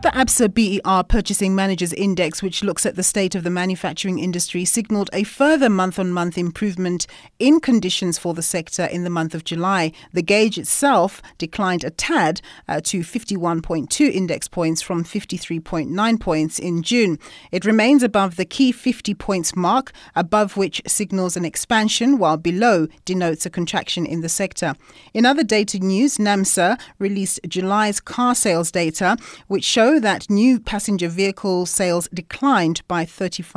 The ABSA BER Purchasing Managers Index, which looks at the state of the manufacturing industry, signalled a further month-on-month improvement in conditions for the sector in the month of July. The gauge itself declined a tad to 51.2 index points from 53.9 points in June. It remains above the key 50 points mark, above which signals an expansion, while below denotes a contraction in the sector. In other data news, NAMSA released July's car sales data, which show that new passenger vehicle sales declined by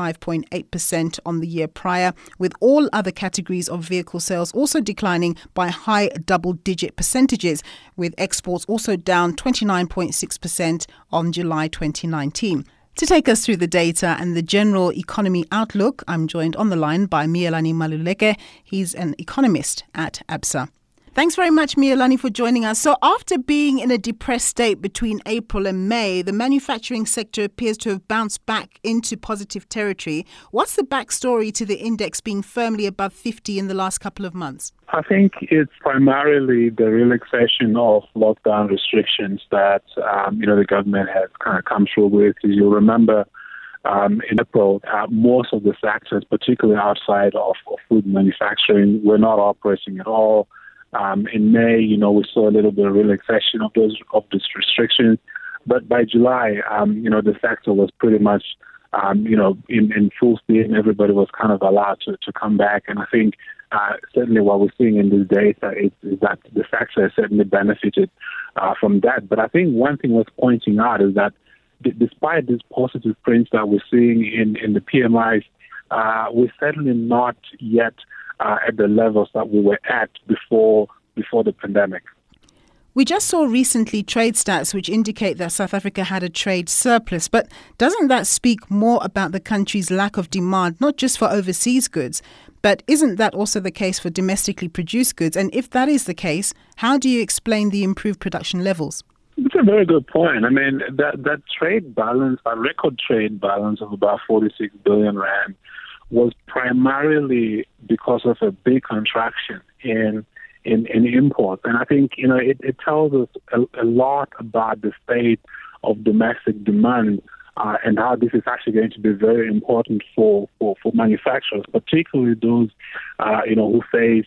35.8% on the year prior, with all other categories of vehicle sales also declining by high double-digit percentages, with exports also down 29.6% on July 2019. To take us through the data and the general economy outlook, I'm joined on the line by Mialani Maluleke. He's an economist at ABSA. Thanks very much, Mialani, for joining us. So after being in a depressed state between April and May, the manufacturing sector appears to have bounced back into positive territory. What's the backstory to the index being firmly above 50 in the last couple of months? I think it's primarily the relaxation of lockdown restrictions that, the government has kind of come through with. As you'll remember, in April, most of the sectors, particularly outside of food manufacturing, were not operating at all. In May, we saw a little bit of relaxation of these restrictions, but by July, the sector was pretty much, in full steam. Everybody was kind of allowed to come back, and I think certainly what we're seeing in this data is that the sector has certainly benefited from that. But I think one thing worth pointing out is that despite these positive prints that we're seeing in the PMIs, we're certainly not yet at the levels that we were at before the pandemic. We just saw recently trade stats which indicate that South Africa had a trade surplus, but doesn't that speak more about the country's lack of demand, not just for overseas goods, but isn't that also the case for domestically produced goods? And if that is the case, how do you explain the improved production levels? It's a very good point. I mean, that trade balance, a record trade balance of about 46 billion rand, was primarily because of a big contraction in imports. And I think, it tells us a lot about the state of domestic demand and how this is actually going to be very important for manufacturers, particularly those, who face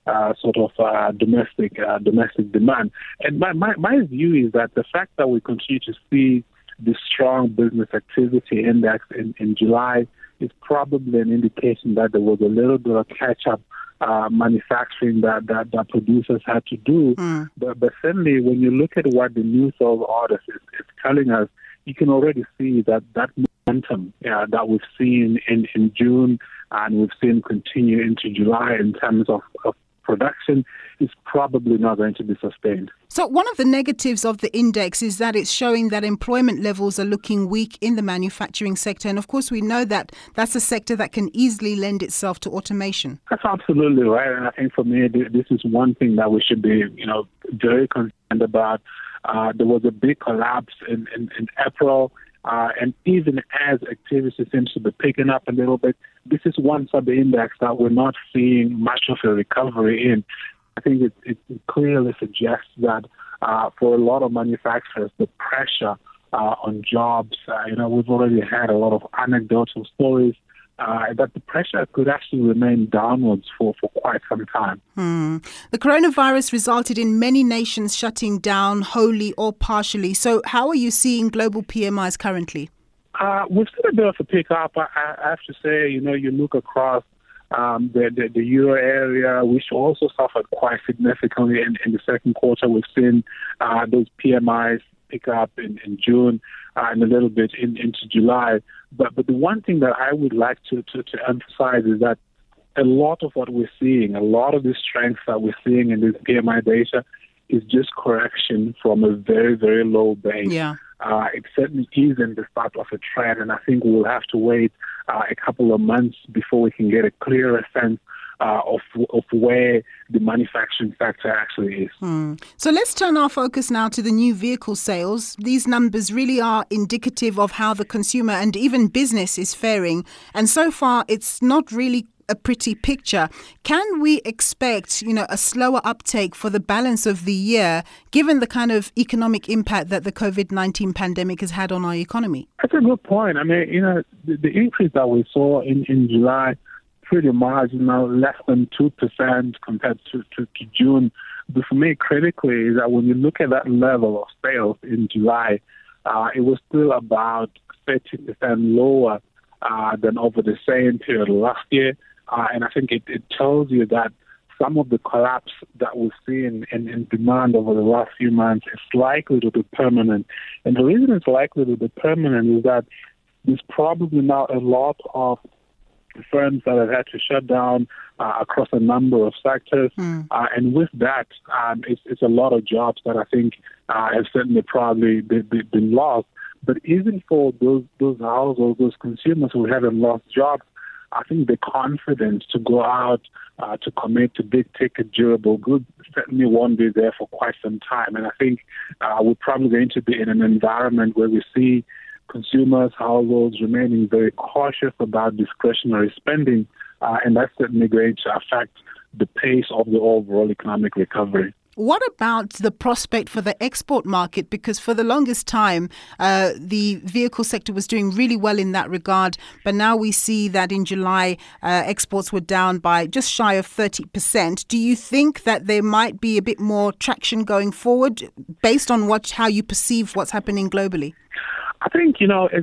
domestic demand. And my view is that the fact that we continue to see the strong business activity index in July is probably an indication that there was a little bit of catch-up manufacturing that producers had to do. But certainly, when you look at what the new sales orders is telling us, you can already see that momentum that we've seen in June and we've seen continue into July in terms of production is probably not going to be sustained. So one of the negatives of the index is that it's showing that employment levels are looking weak in the manufacturing sector. And of course, we know that that's a sector that can easily lend itself to automation. That's absolutely right. And I think for me, this is one thing that we should be, very concerned about. There was a big collapse in April. And even as activity seems to be picking up a little bit, this is one sub-index that we're not seeing much of a recovery in. I think it clearly suggests that for a lot of manufacturers, the pressure on jobs, we've already had a lot of anecdotal stories that the pressure could actually remain downwards for quite some time. The coronavirus resulted in many nations shutting down wholly or partially. So how are you seeing global PMIs currently? We've seen a bit of a pick-up. I have to say, you look across the euro area, which also suffered quite significantly in the second quarter. We've seen those PMIs pick up in June and a little bit into July. But the one thing that I would like to emphasize is that a lot of what we're seeing, a lot of the strength that we're seeing in this PMI data is just correction from a very, very low base. Yeah. It certainly isn't the start of a trend, and I think we'll have to wait a couple of months before we can get a clearer sense of where the manufacturing sector actually is. So let's turn our focus now to the new vehicle sales. These numbers really are indicative of how the consumer and even business is faring. And so far, it's not really a pretty picture. Can we expect, a slower uptake for the balance of the year, given the kind of economic impact that the COVID-19 pandemic has had on our economy? That's a good point. I mean, the increase that we saw in July, pretty marginal, less than 2% compared to June. But for me, critically, is that when you look at that level of sales in July, it was still about 30% lower than over the same period last year. And I think it tells you that some of the collapse that we've seen in demand over the last few months is likely to be permanent. And the reason it's likely to be permanent is that there's probably now a lot of firms that have had to shut down across a number of sectors. And with that, it's a lot of jobs that I think have certainly probably been lost. But even for those households, those consumers who haven't lost jobs, I think the confidence to go out to commit to big-ticket durable goods certainly won't be there for quite some time. And I think we're probably going to be in an environment where we see consumers, households remaining very cautious about discretionary spending, and that's certainly going to affect the pace of the overall economic recovery. What about the prospect for the export market? Because for the longest time, the vehicle sector was doing really well in that regard. But now we see that in July, exports were down by just shy of 30%. Do you think that there might be a bit more traction going forward based on how you perceive what's happening globally? I think,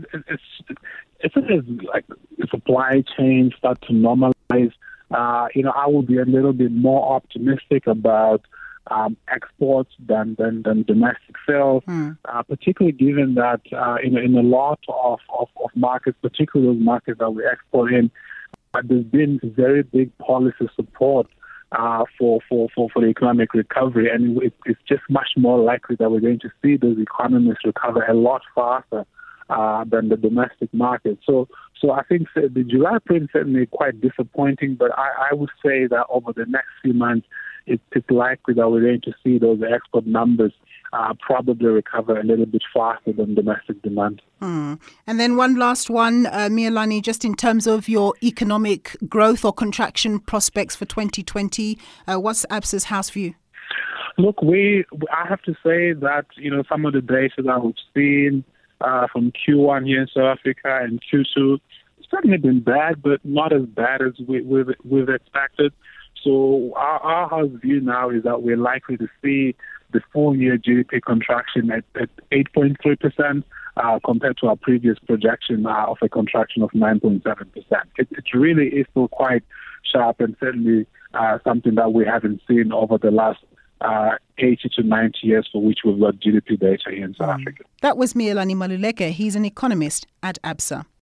if it is like the supply chain start to normalize, I will be a little bit more optimistic about exports than domestic sales, particularly given that in a lot of markets, particularly those markets that we export in, there's been very big policy support for the economic recovery, and it's just much more likely that we're going to see those economies recover a lot faster than the domestic market. So I think the July print certainly quite disappointing, but I would say that over the next few months, it's likely that we're going to see those export numbers probably recover a little bit faster than domestic demand. And then one last one, Mialani, just in terms of your economic growth or contraction prospects for 2020, what's ABSA's house view? Look, I have to say that, some of the data that we've seen from Q1 here in South Africa and Q2, it's certainly been bad, but not as bad as we've expected. So our house view now is that we're likely to see the full-year GDP contraction at 8.3% compared to our previous projection of a contraction of 9.7%. It really is still quite sharp and certainly something that we haven't seen over the last 80 to 90 years for which we've got GDP data here in South Africa. That was Mialani Maluleke. He's an economist at ABSA.